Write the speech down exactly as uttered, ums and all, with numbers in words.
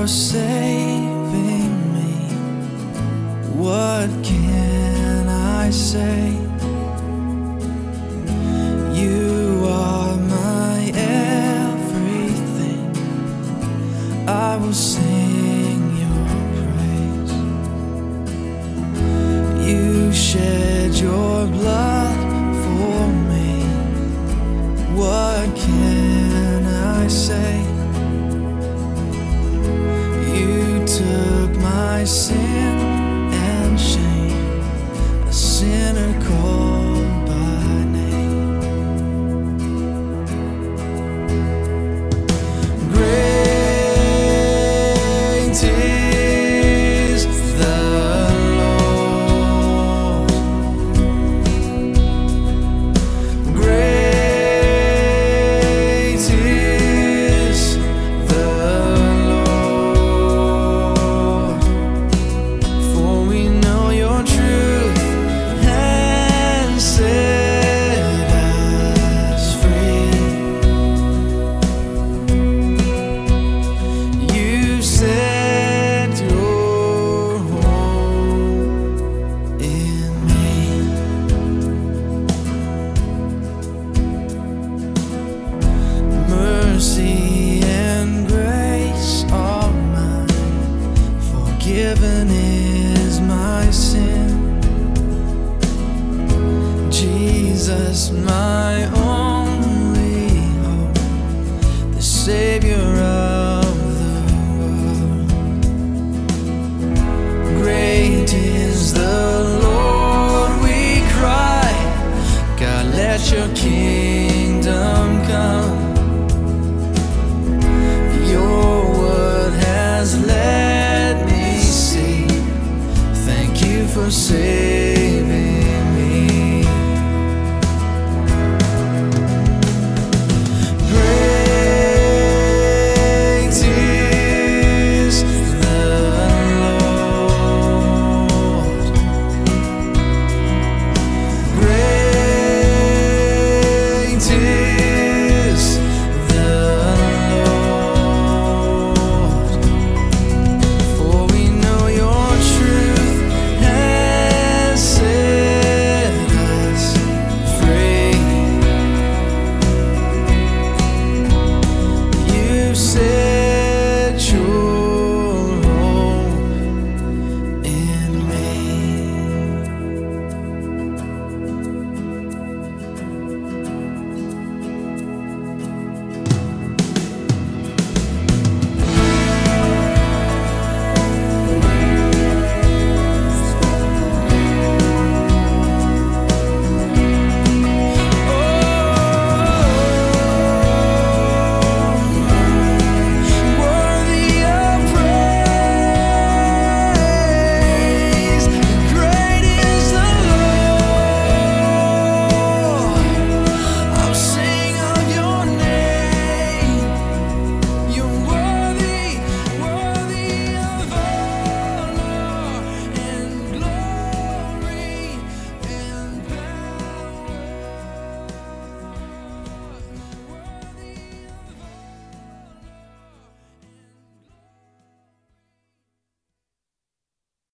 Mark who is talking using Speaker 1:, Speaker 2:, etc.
Speaker 1: saving me. What can I say? You are my everything. I will sing your praise. You shed your blood for me. What can I say? You took my sin and shame, a sinner called by name. Great is the Lord. Great is the Lord. For we know your truth has set us free. You set your home in me. Mercy